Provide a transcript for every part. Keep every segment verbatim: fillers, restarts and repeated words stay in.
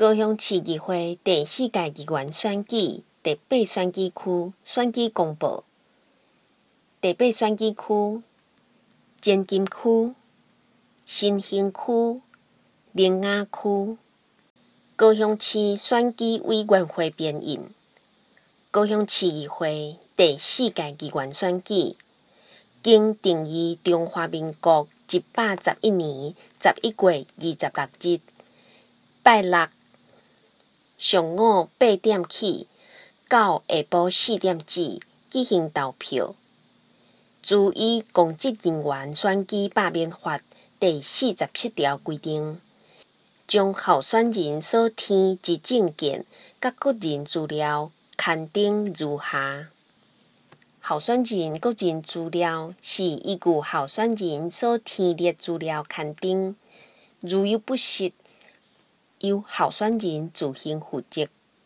高雄市议会第四届议员选举第八选举区选举公布。第八选举区：前金区、新兴区、苓雅区。高雄市选举委员会编印。高雄市议会第四届议员选举，经定于中华民国一百十一年十一月二十六日，拜六上午八点起到下晡四点止举行投票。自以公职人员选举罢免法第四十七条规定，将候选人所填之证件甲个人资料刊登如下：候选人个人资料是依据候选人所填列资料刊登，如有不实，由候选人自行负责。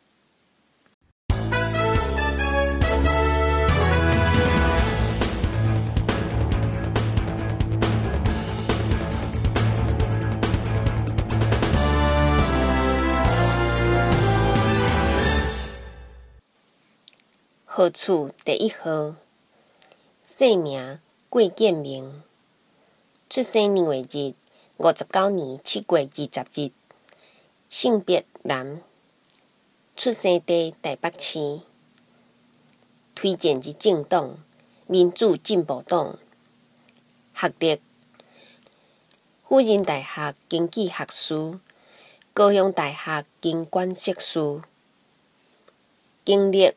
号次第一号，姓名郭建明，出生年月日五十九年七月二十日，性别男，出生地台北市，推荐之政党民主进步党，学历辅仁大学经济学士、高雄大学经管硕士，经历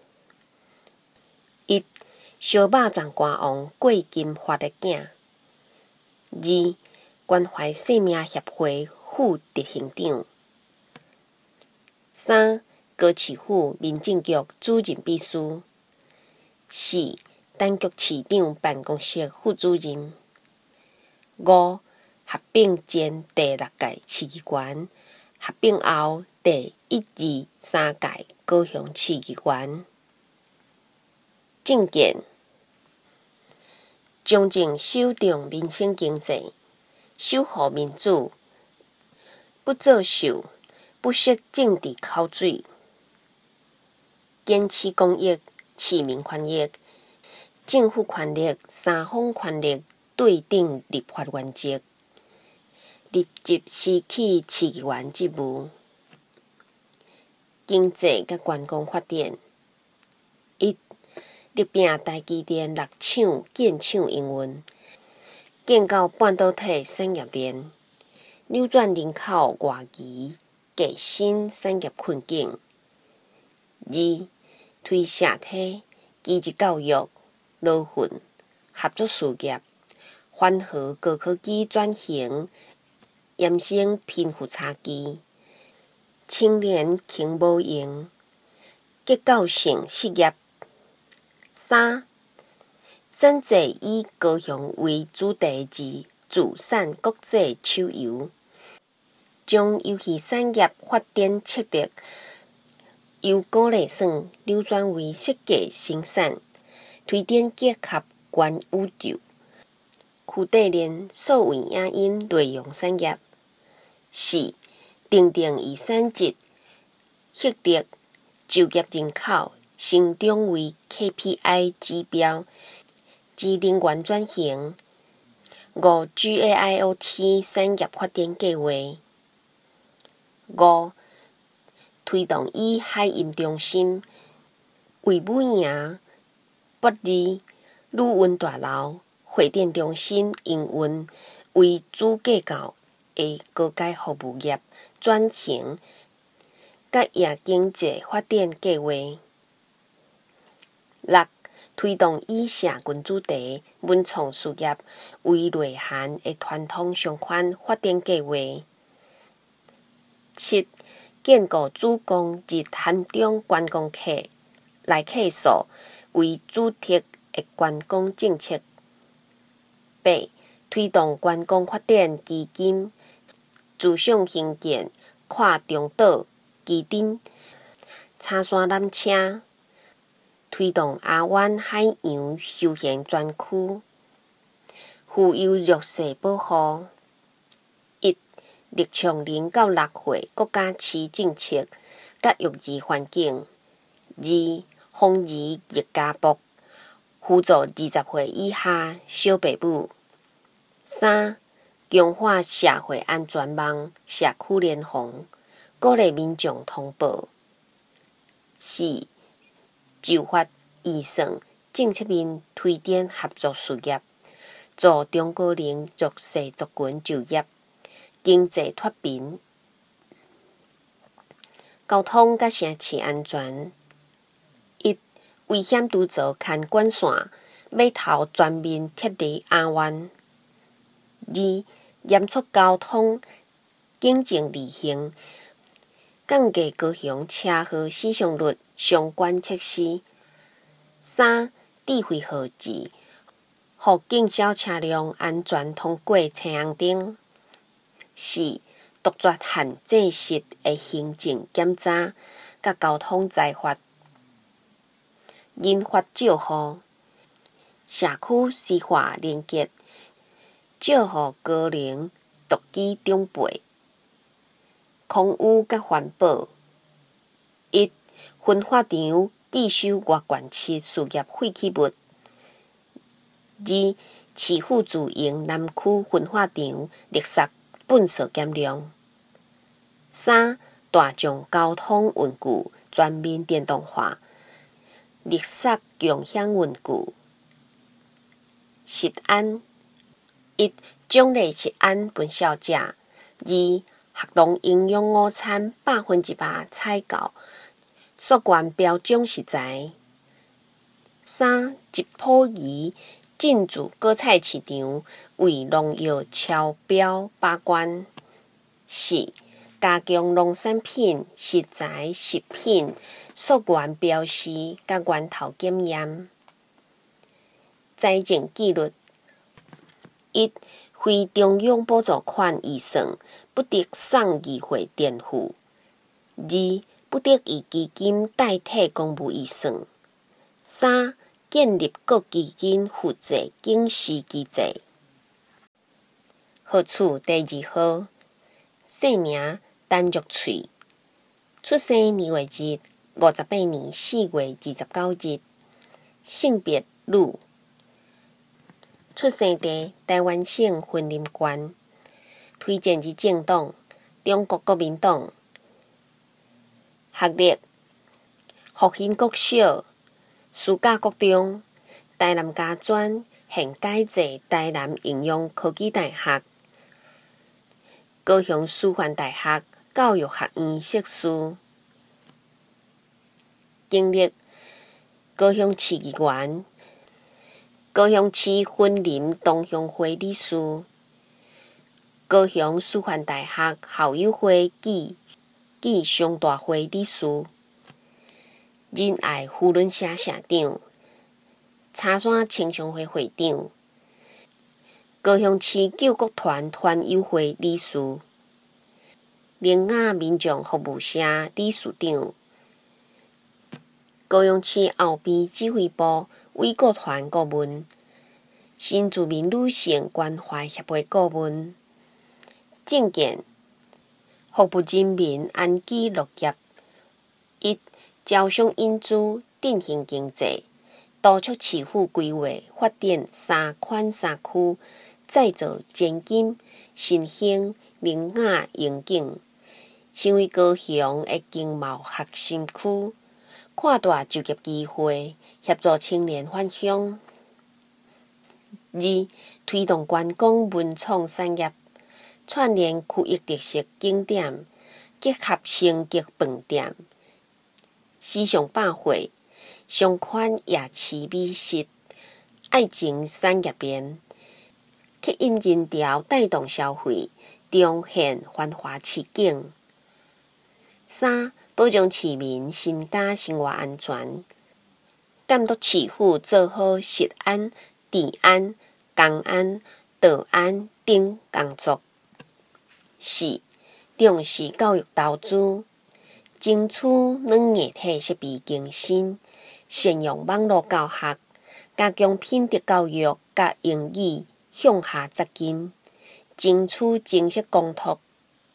一、小肉粽歌王郭金发的囝；二、关怀生命协会副执行长；三、高市府民政局主任秘书；四、陈局市长办公室副主任；五、合并前第六届市议员，合并后第一、二、三届高雄市议员。政见：彰正首重民生经济，守护民主，不作秀，不涉政治口水，坚持公益、市民权益、政府权力、三方权力对等立法原则，立即辞去市议员职务。经济甲观光发展：一、立并台积电六厂建厂营运，建构半导体产业链，扭转人口外移革新产业困境。二、推社体、技职教育、劳训、合作事业，缓和高科技转型，严升贫富差距，青年轻无用，结构性失业。三、选择以高雄为主题之自产国际手游，将游戏产业发展策略由鼓励算扭转为设计生产，推展结合元宇宙、区块链数位影音内容产业。四、订定以产值、学历、就业人口成长为 K P I 指标之能源转型。五、G A I O T 产业发展计划。五、推动以海运中心、卫武营、玻璃、旅运大楼、会展中心营运为主架构的高阶服务业转型甲夜经济发展计划。六、推动以社群主题文创事业为内涵的传统商圈发展计划。七、建构主攻日韩中观光客来客数为主题的观光政策。八、推动观光发展基金自上兴建跨中岛、基顶、叉山缆车，推动阿湾海洋休闲专区，妇幼弱势保护。一、 立从零到六岁国家市政策甲育儿环境；二、妇儿育家部辅助二十岁以下小爸母；三、强化社会安全网社区联防，鼓励民众通报；四、就发预算政策面推展合作事业，助中高龄弱势族群就业、经济脱贫。交通甲城市安全。一、危险拄着牵管线，码头全面撤离安湾。二、严肃交通警政例行，降低高雄车祸死伤率相关措施。三、智慧号志，互警消车辆安全通过青红灯。四、杜绝限制式的行政检查甲交通裁罚。人法照护，社区司法连结，照护高龄独居长辈。空污甲环保。一、分发场拒收外县市事业废弃物。二、市府自营南区分发场垃圾粪扫减量。三、大众交通运具全面电动化，垃圾共享运具。食安。一、奖励食安分销者。二、学童营养午餐百分之百采购，溯源标种食材。三、吉普仪进驻果菜市场，为农药超标把关。四、加强农产品食材食品溯源标示甲源头检验。财政纪律。一、非中央补助款预算不得送议会垫付。二、不得以基金代替公务预算。三、建立各基金负责警示机制。号次第二号，姓名陈玉翠，出生年月日五十八年四月二十九日，性别女，出生地台湾省云林县，推荐之政党中国国民党。学历复兴国小、私教国中、台南家专现改制台南应用科技大学、高雄师范大学教育学院硕士。经历高雄市议员、高雄市云林同乡会理事、高雄师范大学校友会暨暨上大会理事、仁爱扶轮社社长、茶山青商会会长、高雄市救国团团友会理事、灵雅民众服务社理事长、高雄市后边指挥部卫国团顾问、新住民女性关怀协会顾问。政见服务人民安居乐业。一、招商引资振兴经济，督促市府规划发展三款三区，再造前景新兴灵雅盈景，成为高雄的经贸核心区，扩大就业机会，协助青年返乡。二、推动观光文创产业，串联区域特色景点，结合星级饭店、时尚百货、上款夜市美食、爱情产业链，吸引人潮，带动消费，重现繁华市景。三、保障市民身家生活安全，监督市府做好食安、治安、公安、道安等工作。四、重视教育投资，争取软硬体设备更新，善用网络教学，加强品德教育甲英语向下扎根，争取正式公托，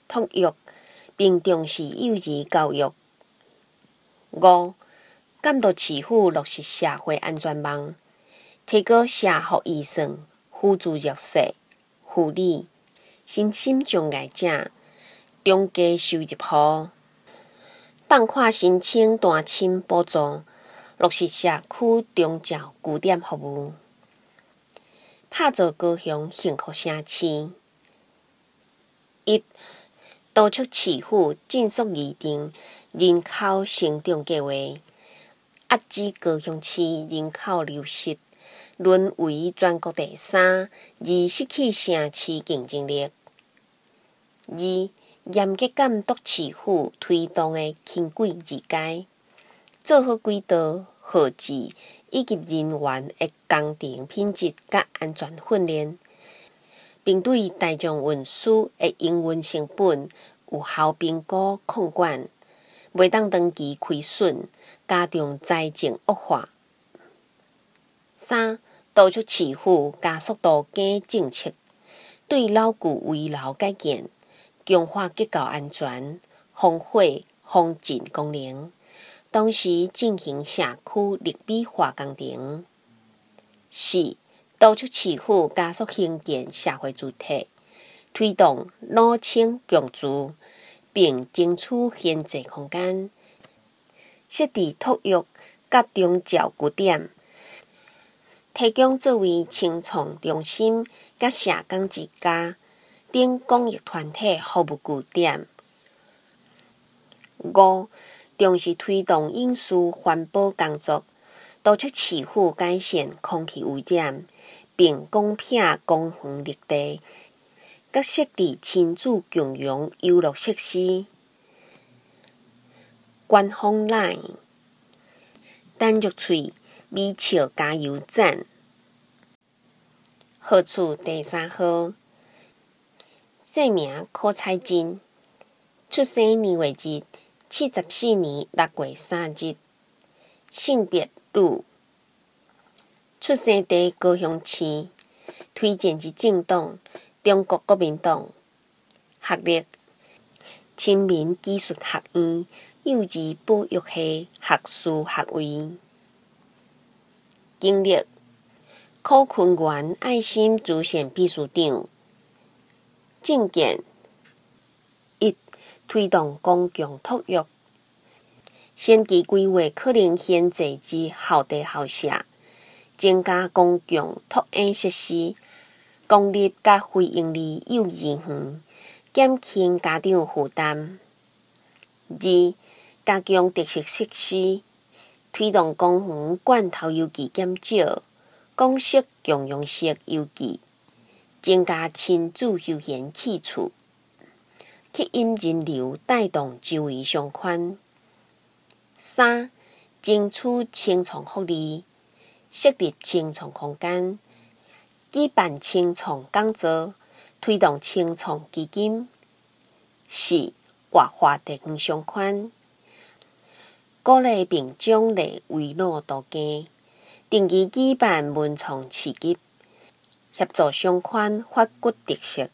托育，并重视幼儿教育。五、监督市府落实社会安全网，提高社福预算，扶助弱势、妇女、身心障碍者、中低收入户，放宽申请单亲补助，落实社区中照据点服务，打造高雄幸福城市。一、督促市府尽速拟定人口成长计划，遏止高雄市人口流失，沦为全国第三，而失去城市竞争力。二、严格监督市府推动的轻轨二阶，做好轨道、号志以及人员的工程品质甲安全训练，并对大众运输的营运成本有效评估控管，袂当长期亏损，加重财政恶化。三、督促市府加速度改政策，对老旧危楼改建，强化结构安全、防火、防震功能，同时进行社区绿美化工程。四、督促市府加速兴建社会住宅，推动老青共住，并争取闲置空间，设置托育甲中照据点，提供作为青创中心甲社工之家等公益团体服务据点。五、重视推动应诉环保工作，督促市府改善空气污染，并公摒公园绿地，甲设置亲子共融游乐设施。官方 LINE 陈玉翠美笑加油站，号处第三号，姓名柯彩珍，出生年月日七十四年六月三日，性别女，出生地高雄市，推荐之政党中国国民党，学历亲民技术学院幼儿保育系学士学位，经历柯坤元爱心主线秘书长，政见一、推动公共托育，先期规划可能闲置之校地校舍，增加公共托婴设施，公立甲非营利幼儿园，减轻家长负担。二、加强特色设施，推动公园罐头邮寄减少，港式共用式邮寄，增加亲子休闲去处，吸引人流，带动周围商圈。三、争取青创福利，设立青创空间，举办青创讲座，推动青创基金。四、活化地方商圈，鼓励并奖励围绕度假，定期举办文创市集，协助商圈发掘特色。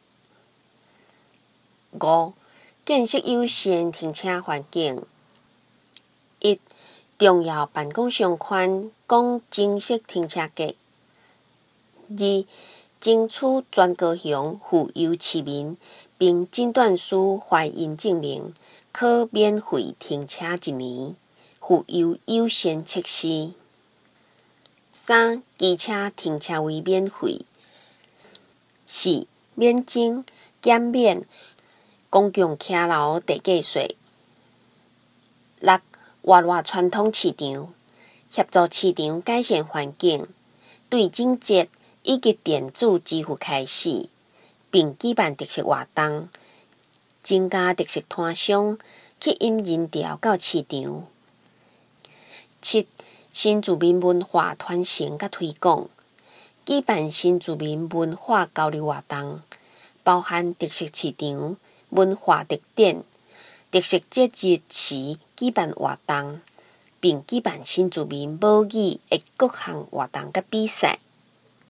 五、建设友善停车环境。一、重要办公商圈讲正式停车格。二、争取全高雄妇幼市民并诊断师怀孕证明，可免费停车一年，妇幼优先措施。三、机车停车位免费。四、免征、减免公共骑楼地价税。六、活络传统市场，协助市场改善环境，对整洁以及电子支付开始，并举办特色活动，增加特色摊商，吸引人潮到市场。七、新住民文化传承甲推广，举办新住民文化交流活动，包含特色市场、文化特点、特色节日时举办活动，并举办新住民母语的各项活动甲比赛。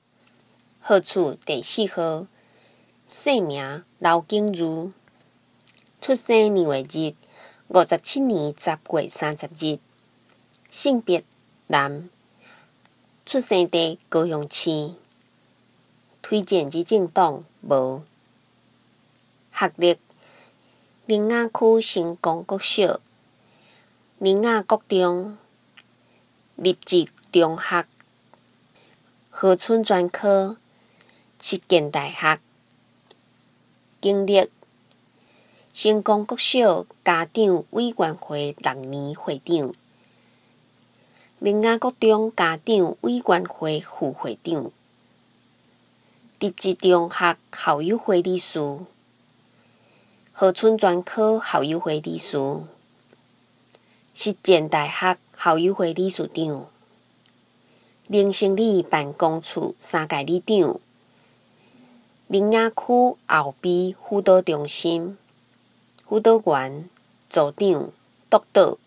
号处第四号，姓名刘景如， 出生年月日：五十七年十月三十日。性别：男。出生地：高雄市。推荐之政党：无。学历：苓雅区成功国小、苓雅国中、立志中学、河村专科、实践大学。经历：成功国小家长委员会六年会长，苓雅国中家长委员会副会长，立志中学校友会理事，河村专科校友会理事，实践大学校友会理事长，林生理办公处三届理长，苓雅区后壁辅导中心辅导员、组长、督导，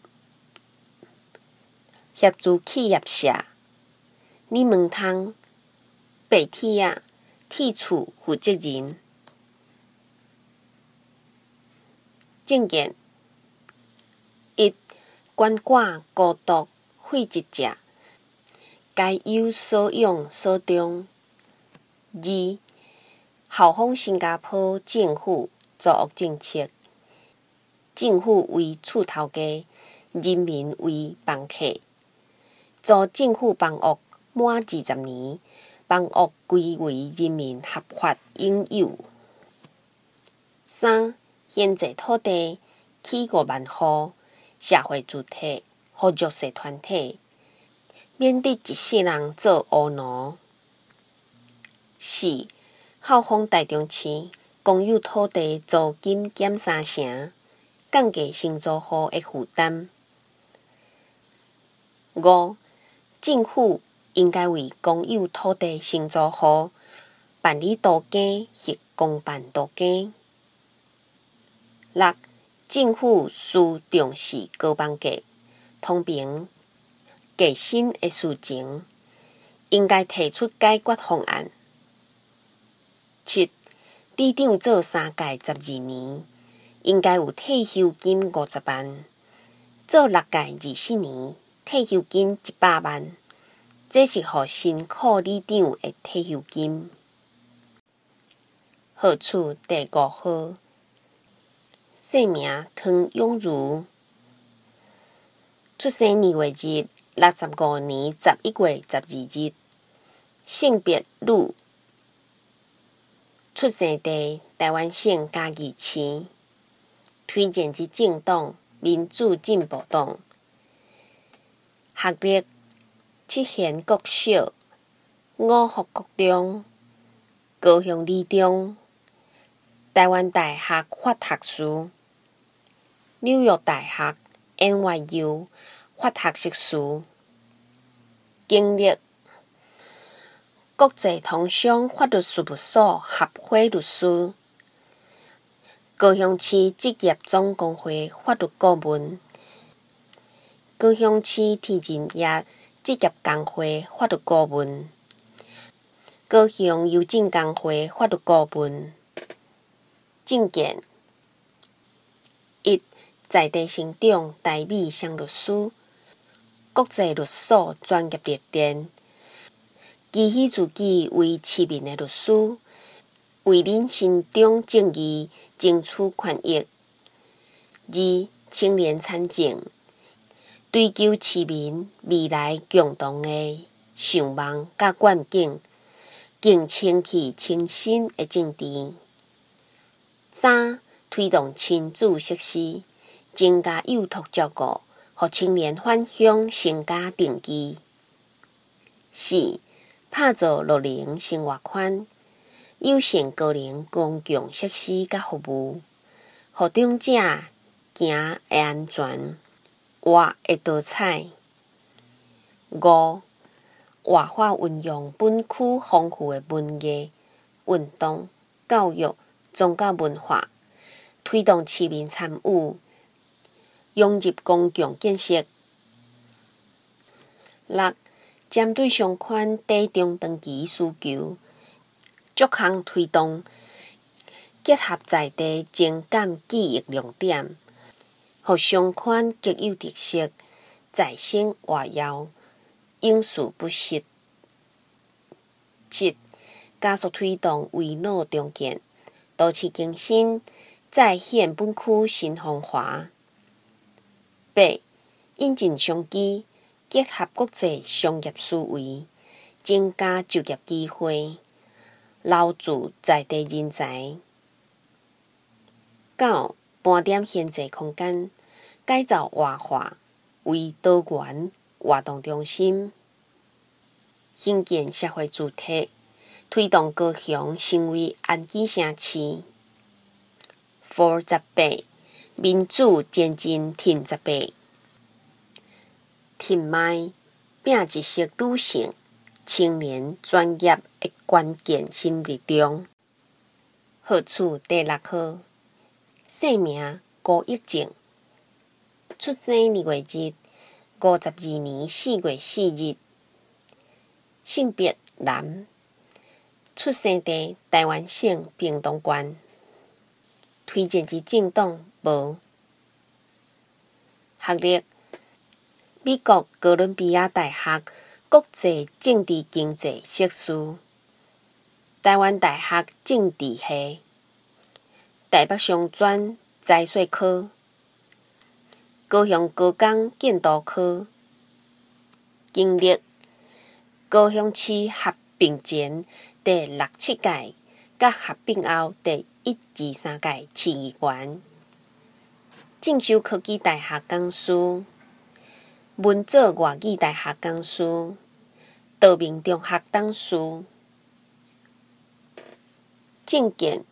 协助企业社、李门汤、白铁仔、铁厝负责人。证件：一、管管孤独废疾者，该有所用所中。二、效仿新加坡政府租屋政策，政府为厝头家，人民为房客。租政府房屋满二十年，房屋归为人民合法拥有。三、现济土地起五万户，社会主体和弱势团体，免得一世人做乌奴。四、效仿台中市公有土地租金减三成，降低承租户的负担。五、政府应该为公有土地承租户办理图耕或公办图耕。六、政府需重视高房价、通膨、价薪的事情，应该提出解决方案。七、里长做三届十二年，应该有退休金五十万；做六届二四年，退休金一百万。这是予辛苦里长的退休金。号厝第五号。姓名：汤永如。出生年月日：六十五年十一月十二日。性别：女。出生地：台湾省嘉义市。推荐之政党：民主进步党。学历：七贤国小、五福国中、高雄理中、台湾大学法学士、纽约大学 N Y U 法学硕士。经历：国际通商法律事务所合伙律师，高雄市职业总工会法律顾问，高雄市天人业职业工会法律顾问，高雄邮政工会法律顾问。证件：一、在地成长台美商律师，国际律所专业历练，期许自己为市民的律师，为恁心中正义争取权益。二、青年参政，追求市民未来共同的想望甲愿景，更清气清新的政治。三、推动亲子设施，增加幼托照顾，予青年返乡成家定居。四、打造乐龄生活圈，友善高龄公共设施甲服务，予长者行会安全，活会多彩。五、活化运用本区丰富的文艺、运动、教育、宗教文化，推动市民参与，融入公共建设。六、针对商圈地中长期需求，逐项推动， 结合在地情感记忆亮点，互双款极有特色，在线活跃，永续不息。七、加速推动围脑重建，都市更新，再现本区新风华。八、引进商机，结合国际商业思维，增加就业机会，留住在地人才。九、盘点现济空间，改造活化为多元活动中心，兴建社会主体，推动高雄成为安居城市。十八、民主前进挺十八，挺迈拼一色女性、青年专业的关键新力量。号处第六号，姓名高益正，出生日月日五十二年四月四日，性别男，出生地台湾省屏东县，推荐之政党无。学历美国哥伦比亚大学国际政治经济硕士，台湾大学政治系，台北商专财税科，高雄高工建筑科，经历高雄市合并前第六七届，甲合并后第一、二、三届市议员，正修科技大学讲师，文藻外语大学讲师，道明中学董事。政见：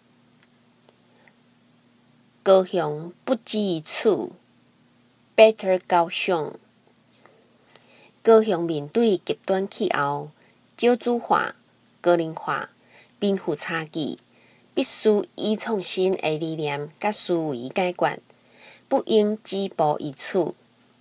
高雄不止一处 ，Better 高雄。高雄面对极端气候、少子化、高龄化、贫富差距，必须以创新的理念甲思维解决，不应止步于此。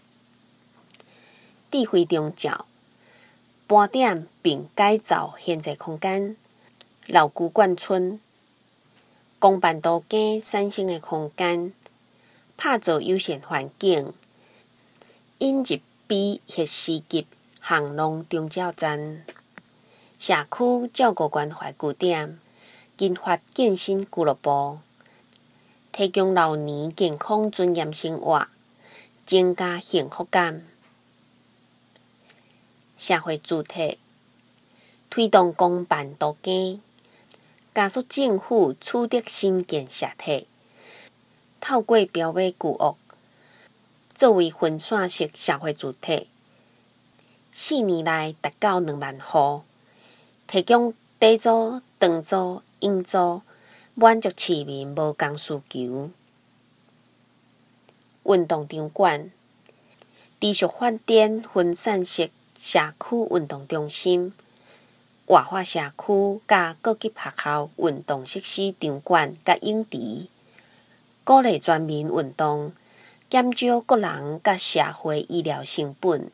智慧中照，盘点并改造现济空间，老旧眷村，公办都更产生的空间，打造友善环境，引入比核市级巷弄中照站，社区照顾关怀据点，研发健身俱乐部，提供老年健康尊严生活，增加幸福感。社会主体推动公办都更，加速政府取得新建社体，透过标码巨屋，作为分散式社会主体，四年内达到两万户，提供低租、长租、永租，满足市民无共需求。运动场馆持续发展分散式社区运动中心，活化社区甲各级学校运动设施场馆甲泳池，鼓励全民运动，减少个人甲社会医疗成本。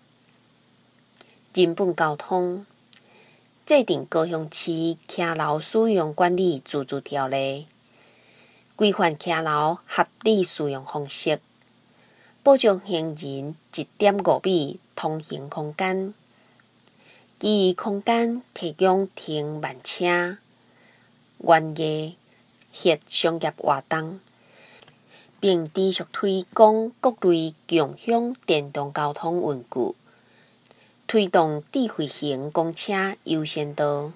人本交通制定高雄市骑楼使用管理自治条例，规范骑楼合理使用方式，保障行人一点五米通行空间，其余空间提供停慢车、园艺、核商业活动，并持续推广各类共享电动交通运具，推动智慧型公车优先道。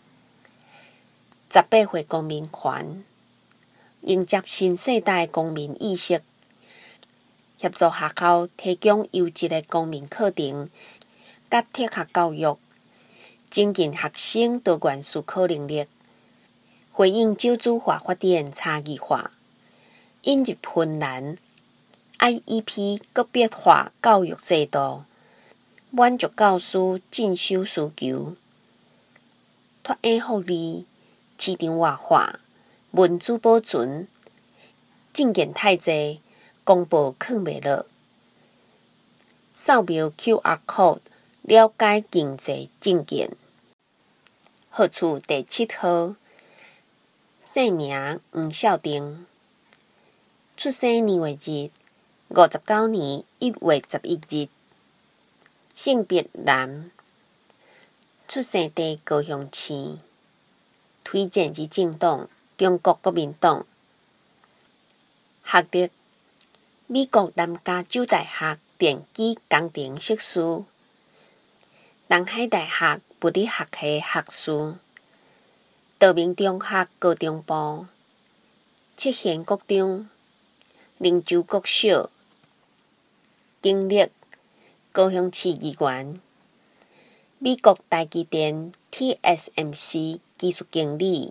十八岁公民权迎接新世代公民意识，协助学校提供优质的公民课程甲特学教育，增进学生多元思考能力，回应少子化发展差异化，引入芬兰 I E P 个别化教育制度，满足教师进修需求，脱颖福利，市场活化，民主保存，证件太济，公报藏袂落。扫描 Q R code 了解经济证件。号处第七号， 姓名黄孝定，出生年月日五十九年一月十一日，性别男，出生地高雄市，推荐之政党中国国民党，学历美国南加州大学电机工程硕士，东海大学物理学系学士，道明中学高中部，七贤国中，灵州国小，经历高雄市议员，美国台积电 T S M C 技术经理，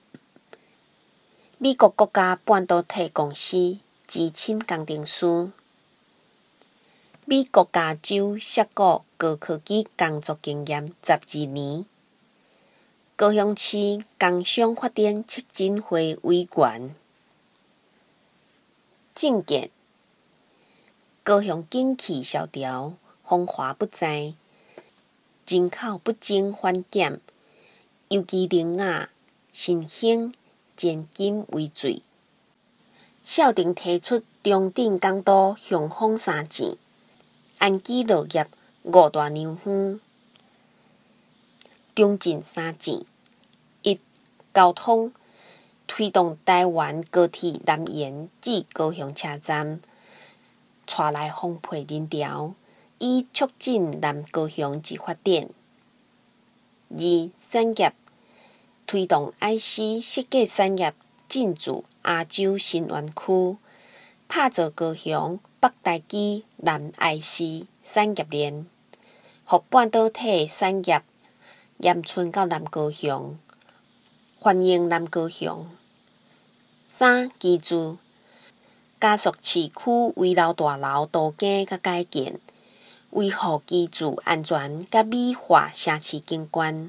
美国国家半导体公司资深工程师，美国加州涉谷高科技工作经验十二年，高雄市工商发展促进会委员，政见高雄景气萧条，风华不再，人口不增反减，尤其农业、新兴、前景为最。孝定提出中正港都向风三箭，安居乐业五大娘园。中正三箭：一、交通，推动台湾高铁南延至高雄车站，带来丰沛人潮，以促进南高雄之发展。二、产业，推动 I C 设计产业进驻亚洲新园区，打造高雄北台基南 I C 产业链，互半导体产业延伸到南高雄，欢迎南高雄。三、居住，加速市区围绕大楼都更甲改建，维护居住安全甲美化城市景观。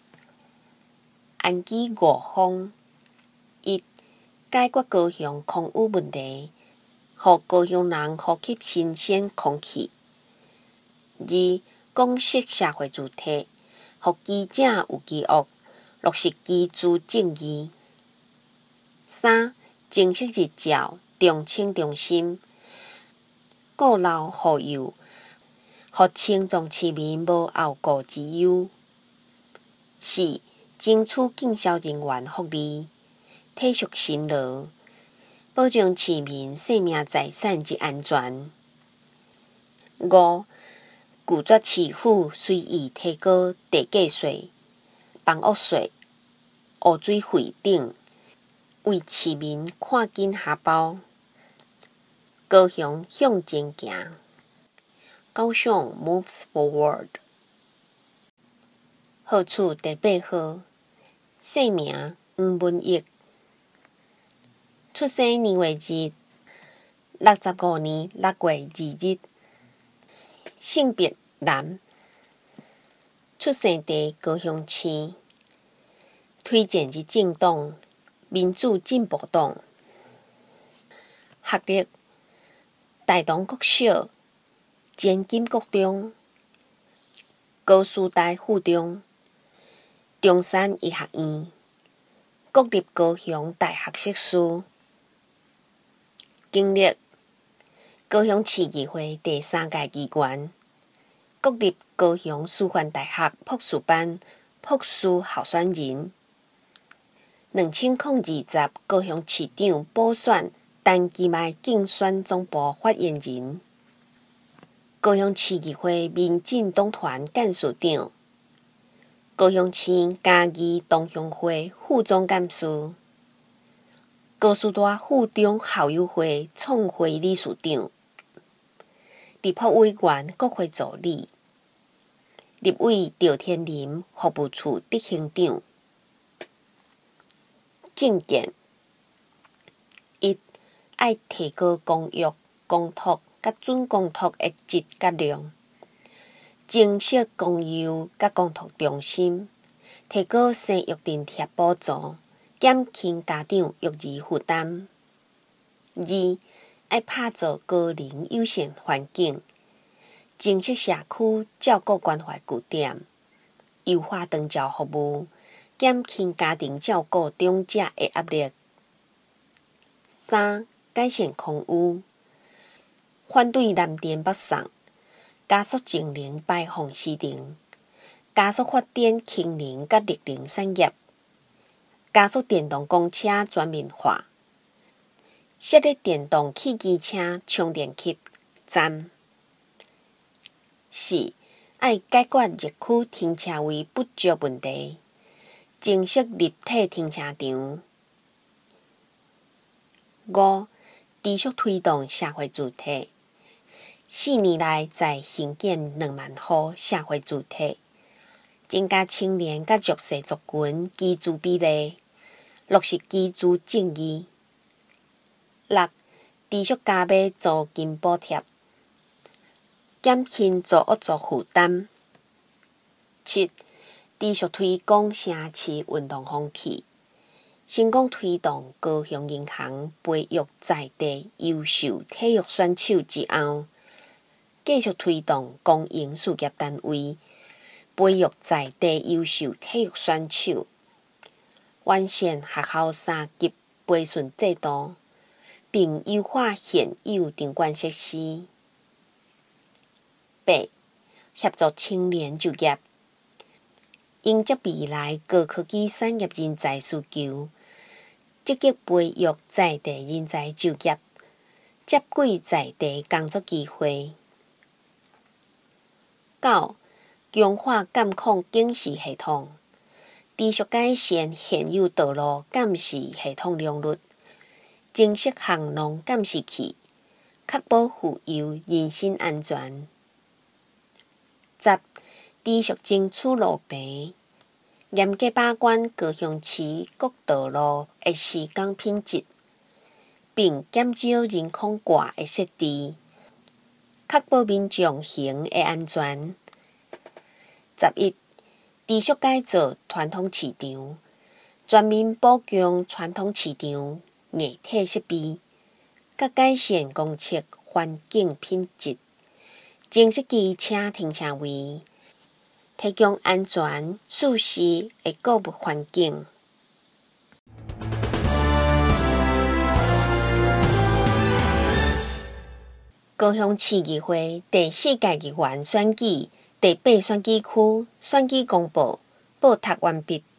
安居五方：一、解决高雄空污问题，互高雄人呼吸新鲜空气；二、公益社会主体，互居者有居屋，落实居住正义；三、正式日照，重青重心，顾老护幼，互青壮市民无后顾之忧；四、争取警消人员福利，体恤辛劳，保障市民生命财产之安全。五、拒绝市府随意提高地价税、房屋税、污水费等，为市民看紧下包。高雄向前行，高雄 moves forward。号处第八号，姓名黄文义，出生年月日六十五年六月二日，性别男，出生地高雄市，推荐之政党民主进步党，学历台东国小、前金国中、高师大附中、中山医学院、国立高雄大学硕士，经历高雄市议会第三届议员，国立高雄师范大学博士班博士候选人，两千零二十高雄市长补选单期迈竞选总部发言人，高雄市议会民进党团干事长，高雄市嘉义同乡会副总干事，高师大附中校友会创会理事长，立法委员国会助理，立委赵天麟服务处执行长。政见一、爱提高公约、公托甲准公托的质甲量，增设公幼甲公托中心，提高生育津贴补助，减轻家长育儿负担。二、爱打造高龄友善环境，增设社区照顾关怀据点，优化长照服务， 减轻家庭照顾长者的压力。三、改善空污，反对蓝电北送，加速净零排放市场，加速发展氢能甲绿能产业，加速电动公车全面化，设立电动汽机车充电器站。四、爱解决热区停车位不足问题，增设立体停车场。五、持续推动社会主体，四年来再兴建两万户社会主体，增加青年甲弱势族群居住比例，落实居住正义。六、持续加码租金补贴，减轻租屋族负担。七、持续推广城市运动风气，成功推动高雄银行培育在地优秀体育选手之后，继续推动公营事业单位培育在地优秀体育选手，完善学校三级培训制度，并优化现有场馆设施。八、协助青年就业，迎接未来高科技产业人才需求，积极培育在地人才就业，接轨在地工作机会。九、强化监控警示系统，持续改善现有道路监视系统良率，增设巷弄监视器，确保妇幼人身安全。十、持续争取路牌，严格把关高雄市各道路的施工品质，并减少人孔挂的设置，确保民众行的安全。十一、持续改造传统市场，全面保强传统市场硬体设备，甲改善公厕环境品质，增设机车停车位，提供安全舒适的购物环境。高雄市议会第四届议员选举第八选举区选举公报报读完毕。